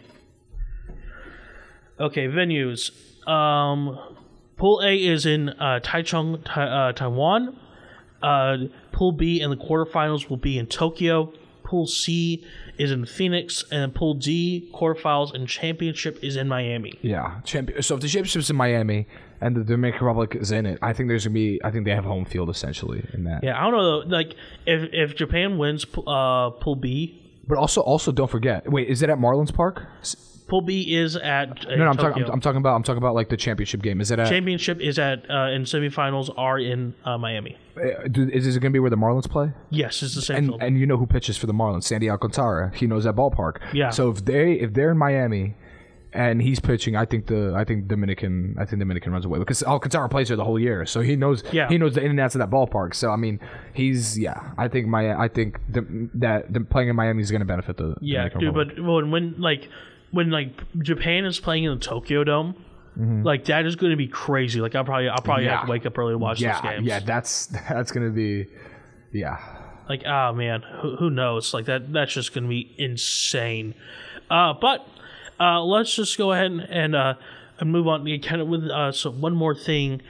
B: Okay, venues. Pool A is in Taichung, Taiwan. Pool B and the quarterfinals will be in Tokyo. Pool C is in Phoenix, and Pool D, quarterfinals and championship is in Miami.
C: Yeah, so if the championship's in Miami and the Dominican Republic is in it, I think they have home field essentially in that.
B: Yeah, I don't know though. Like if Japan wins Pool B,
C: but also don't forget. Wait, is it at Marlins Park?
B: Pool B is at
C: no. I'm talking about like the championship game. Is it at
B: championship is at and semifinals are in Miami.
C: Is it going to be where the Marlins play?
B: Yes, it's the same field.
C: And you know who pitches for the Marlins? Sandy Alcantara. He knows that ballpark.
B: Yeah.
C: So if they're in Miami and he's pitching, I think Dominican runs away because Alcantara plays there the whole year, so he knows the in and outs of that ballpark. So I mean, I think that playing in Miami is going to benefit the Dominican Republic.
B: But when Japan is playing in the Tokyo Dome, like that is going to be crazy. Like I'll probably have to wake up early to watch those games.
C: Yeah, that's going to be
B: Like man, who knows? Like that's just going to be insane. But let's just go ahead and move on kind of with one more thing.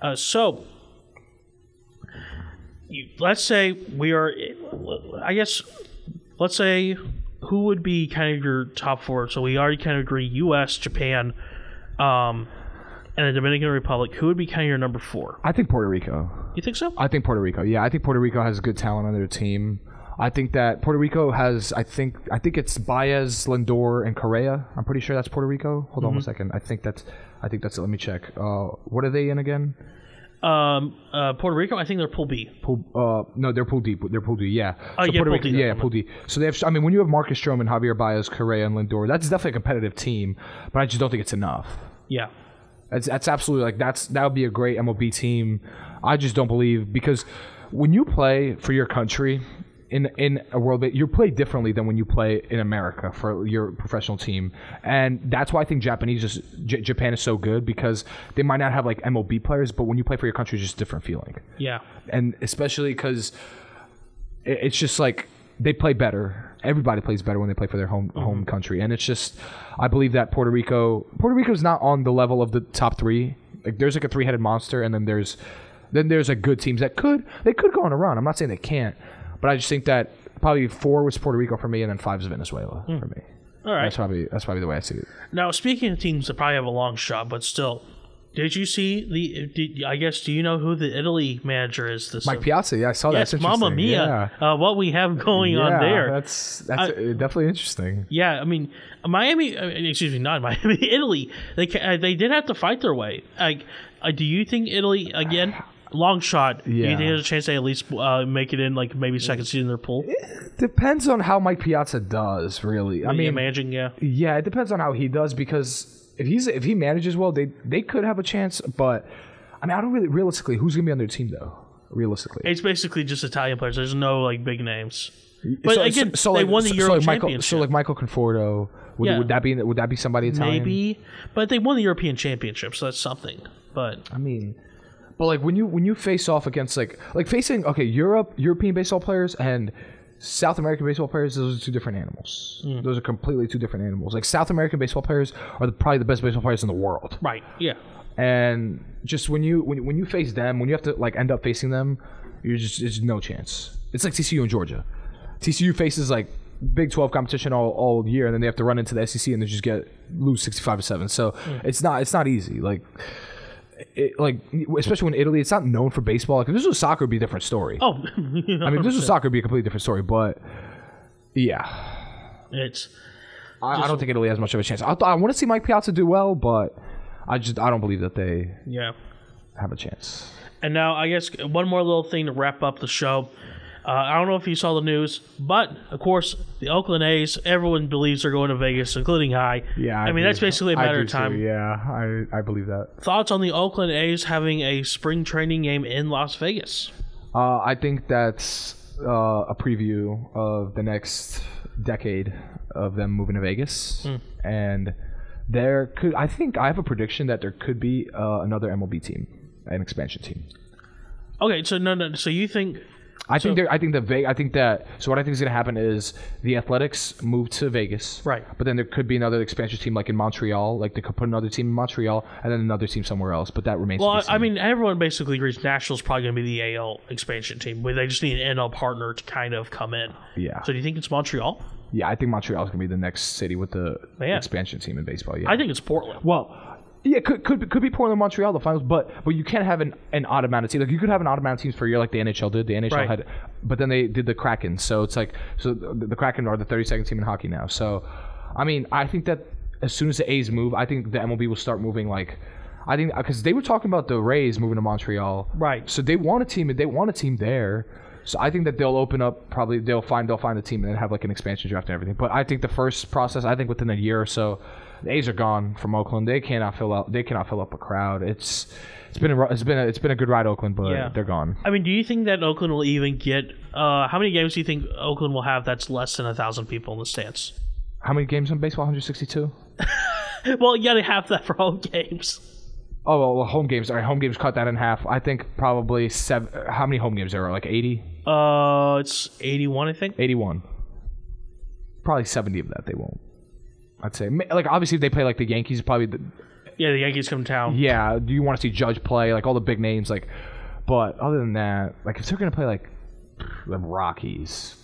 B: Let's say we are. Let's say. Who would be kind of your top four? So we already kind of agree U.S., Japan, and the Dominican Republic. Who would be kind of your number four?
C: I think Puerto Rico.
B: You think so?
C: I think Puerto Rico. Yeah, I think Puerto Rico has good talent on their team. I think that Puerto Rico has. I think it's Baez, Lindor, and Correa. I'm pretty sure that's Puerto Rico. Hold on 1 second. I think that's it. Let me check. What are they in again?
B: Puerto Rico. I think they're Pool B.
C: No, they're Pool D. They're Pool D. Yeah.
B: Oh,
C: so
B: yeah,
C: Puerto
B: Pool
C: Rico,
B: D.
C: yeah, Pool D. So they have. I mean, when you have Marcus Stroman, Javier Baez, Correa, and Lindor, that's definitely a competitive team. But I just don't think it's enough.
B: Yeah.
C: That's absolutely that would be a great MLB team. I just don't believe, because when you play for your country in a world, you play differently than when you play in America for your professional team, and that's why I think Japan is so good, because they might not have like MLB players, but when you play for your country, it's just a different feeling.
B: Yeah,
C: and especially because it's just like they play better. Everybody plays better when they play for their home country, and it's just, I believe that Puerto Rico is not on the level of the top three. Like there's like a three-headed monster, and then there's like good teams that could go on a run. I'm not saying they can't, but I just think that probably 4 was Puerto Rico for me, and then 5 is Venezuela for me.
B: All right,
C: that's probably the way I see it.
B: Now, speaking of teams that probably have a long shot, but still, did you see do you know who the Italy manager is?
C: Mike Piazza. Yeah, I saw that.
B: Yes, Mamma Mia. Yeah. What we have going on there.
C: That's definitely interesting.
B: Yeah, I mean, not Miami, Italy. They did have to fight their way. Do you think Italy, again, long shot, do you think there's a chance they at least make it in, like maybe second seed in their pool?
C: It depends on how Mike Piazza does, really. I mean,
B: managing, yeah.
C: Yeah, it depends on how he does, because if he manages well, they could have a chance. But I mean, I don't really realistically, who's gonna be on their team though? Realistically,
B: it's basically just Italian players. There's no like big names. But they won the Euro Championship.
C: So like Michael Conforto, would that be somebody Italian?
B: Maybe, but they won the European Championship, so that's something. But
C: I mean, but like when you face off against like facing European baseball players and South American baseball players, those are two different animals. Those are completely two different animals. Like South American baseball players are probably the best baseball players in the world.
B: Right. Yeah.
C: And just when you face them, when you have to like end up facing them, there's no chance. It's like TCU and Georgia. TCU faces like Big 12 competition all year, and then they have to run into the SEC and they just lose 65-7. So it's not easy. Especially when Italy, it's not known for baseball. Like if this was soccer, it'd be a different story.
B: Oh,
C: I mean, if this was soccer, it'd be a completely different story. But yeah, I don't think Italy has much of a chance. I want to see Mike Piazza do well, but I don't believe that they have a chance.
B: And now, I guess one more little thing to wrap up the show. I don't know if you saw the news, but of course, the Oakland A's, everyone believes they're going to Vegas, including I.
C: Yeah,
B: I mean, that's basically a matter of time.
C: Too. Yeah, I believe that.
B: Thoughts on the Oakland A's having a spring training game in Las Vegas?
C: I think that's a preview of the next decade of them moving to Vegas. And I have a prediction that there could be another MLB team, an expansion team.
B: Okay, so so you think...
C: So what I think is going to happen is the Athletics move to Vegas,
B: right?
C: But then there could be another expansion team like in Montreal, like they could put another team in Montreal and then another team somewhere else. But that remains.
B: Well, I mean, everyone basically agrees Nationals probably going to be the AL expansion team, where they just need an NL partner to kind of come in.
C: Yeah.
B: So do you think it's Montreal?
C: Yeah, I think Montreal is going to be the next city with the expansion team in baseball. Yeah,
B: I think it's Portland.
C: Well. Yeah, could be Portland, Montreal, the finals, but you can't have an automatic team. Like you could have an automatic team for a year, like the NHL did. The NHL had, but then they did the Kraken. So it's like the Kraken are the 32nd team in hockey now. So, I mean, I think that as soon as the A's move, I think the MLB will start moving. I think because they were talking about the Rays moving to Montreal,
B: right?
C: So they want a team. They want a team there. So I think that they'll open up. Probably they'll find a team and then have like an expansion draft and everything. But I think the first process, I think within a year or so. The A's are gone from Oakland. They cannot fill up a crowd. It's been a good ride, Oakland, but they're gone.
B: I mean, do you think that Oakland will even get? How many games do you think Oakland will have that's less than 1,000 people in the stands?
C: How many games in baseball? 162.
B: Well, you got to have that for home games.
C: Oh, well, home games. All right, home games cut that in half. I think probably 7. How many home games there are? Like 80?
B: It's 81, I think.
C: 81. Probably 70 of that they won't. I'd say, like, obviously if they play like the Yankees, probably the
B: Yankees come to town.
C: Yeah, do you want to see Judge play, like all the big names, like, but other than that, like if they're gonna play like the Rockies,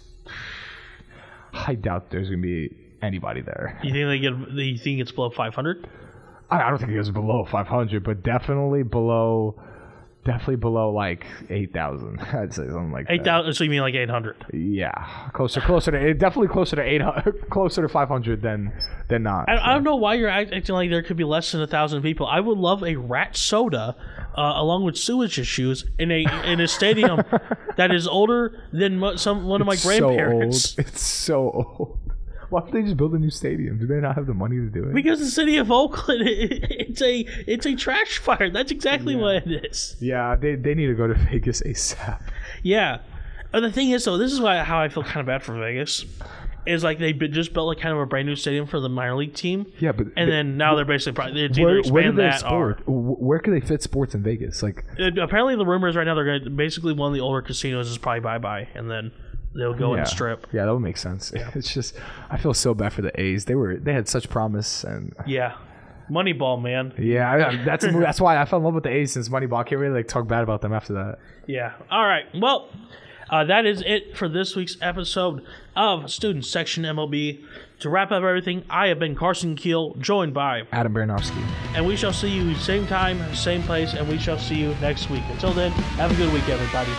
C: I doubt there's gonna be anybody there.
B: You think it's below 500?
C: I don't think it goes below 500, but definitely below definitely below like 8,000. I'd say something like
B: 8,000. So you mean like 800?
C: Yeah, closer to definitely closer to 800, closer to 500 than not.
B: I don't know why you're acting like there could be less than 1,000 people. I would love a rat soda, along with sewage issues, in a stadium that is older than one of my grandparents.
C: So old. It's so old. Why don't they just build a new stadium? Do they not have the money to do it?
B: Because the city of Oakland, it's a trash fire. That's exactly what it is.
C: Yeah, they need to go to Vegas ASAP.
B: Yeah. But the thing is, though, this is how I feel kind of bad for Vegas. Is like they just built like kind of a brand new stadium for the minor league team.
C: Yeah, but
B: then now they're basically probably either expand that or
C: where can they fit sports in Vegas? Like
B: apparently the rumor is right now they're going to basically one of the older casinos is probably bye and then they'll go and strip.
C: Yeah, that would make sense. Yeah. It's just I feel so bad for the A's. They had such promise and
B: Moneyball, man.
C: Yeah, that's why I fell in love with the A's since Moneyball. I can't really talk bad about them after that.
B: Yeah. All right. Well, that is it for this week's episode of Student Section MLB. To wrap up everything, I have been Carson Keel, joined by
C: Adam Baranowski.
B: And we shall see you same time, same place, and we shall see you next week. Until then, have a good week, everybody.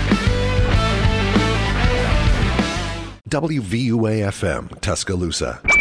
A: WVUA-FM, Tuscaloosa.